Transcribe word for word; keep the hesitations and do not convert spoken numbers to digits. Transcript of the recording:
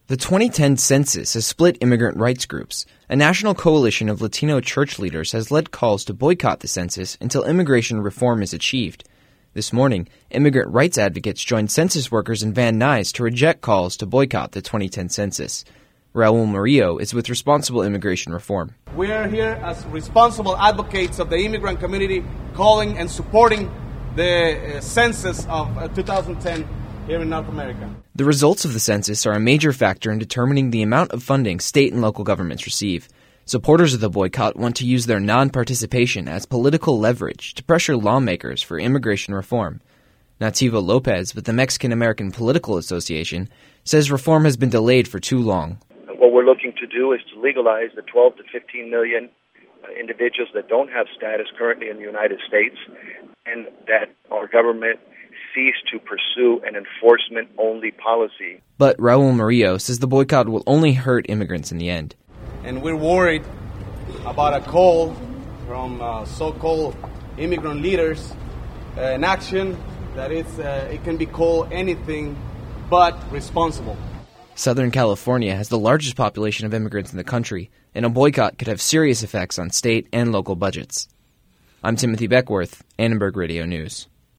The twenty ten census has split immigrant rights groups. A national coalition of Latino church leaders has led calls to boycott the census until immigration reform is achieved. This morning, immigrant rights advocates joined census workers in Van Nuys to reject calls to boycott the twenty ten census. Raul Murillo is with Responsible Immigration Reform. We are here as responsible advocates of the immigrant community, calling and supporting the uh, census of uh, two thousand ten here in North America. The results of the census are a major factor in determining the amount of funding state and local governments receive. Supporters of the boycott want to use their non-participation as political leverage to pressure lawmakers for immigration reform. Nativo Lopez with the Mexican-American Political Association says reform has been delayed for too long. What we're looking to do is to legalize the twelve to fifteen million uh, individuals that don't have status currently in the United States, and that our government cease to pursue an enforcement-only policy. But Raul Murillo says the boycott will only hurt immigrants in the end. And we're worried about a call from uh, so-called immigrant leaders, uh, an action that it's, uh, it can be called anything but responsible. Southern California has the largest population of immigrants in the country, and a boycott could have serious effects on state and local budgets. I'm Timothy Beckworth, Annenberg Radio News.